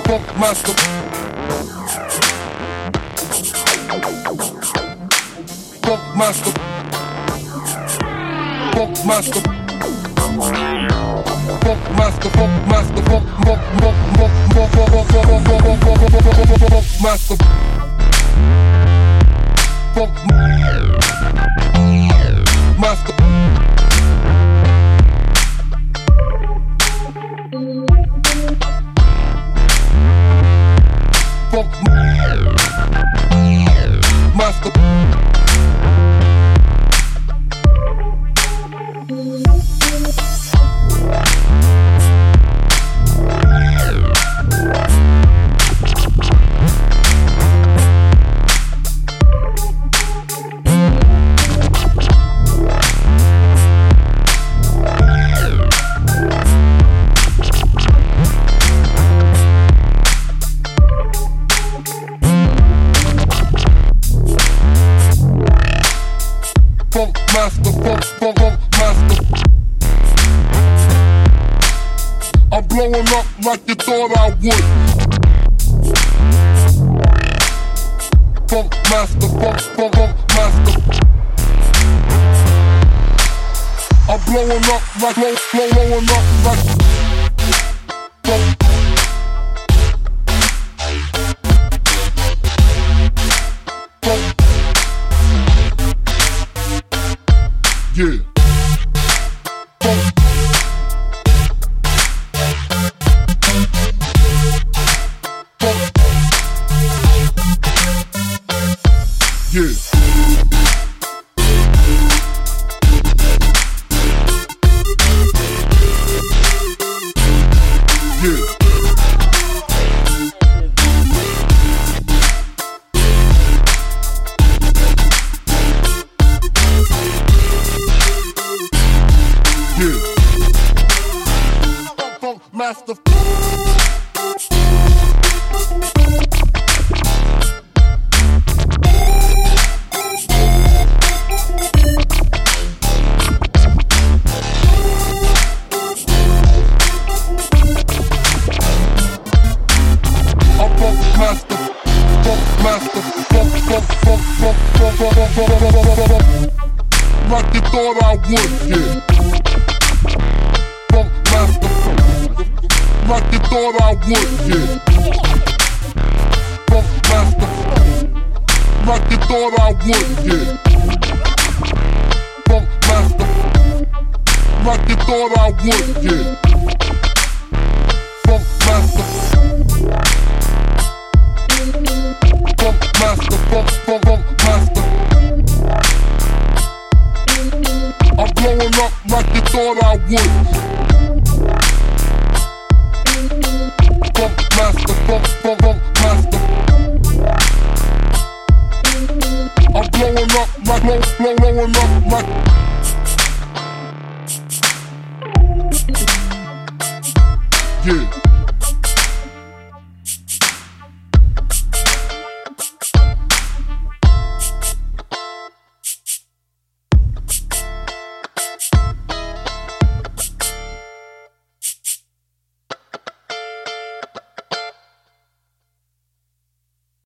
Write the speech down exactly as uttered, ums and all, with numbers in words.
Funk master. Funk master. Funk master. Funk master, funk master, funk, funk, funk, funk, funk, funk, funk, funk, funk master. Funk master. Funk master. Funk master, funk, funk, funk master. I'm blowing up like you thought I would. Funk master, funk, funk, funk master. I'm blowing up like, blow, blow, blowing up like. Funk. Funk. Yeah. Funk. Funk. Yeah. Yeah. Yeah. Funk, funk master. I'm funk master. Funk master. Funk, funk, funk, funk, funk, funk, funk, funk, funk, funk. Like you thought I would, yeah. Funk master. Like you thought I would, yeah. Funk master. Like you thought I would, yeah. Funk master. Like you thought I would, yeah.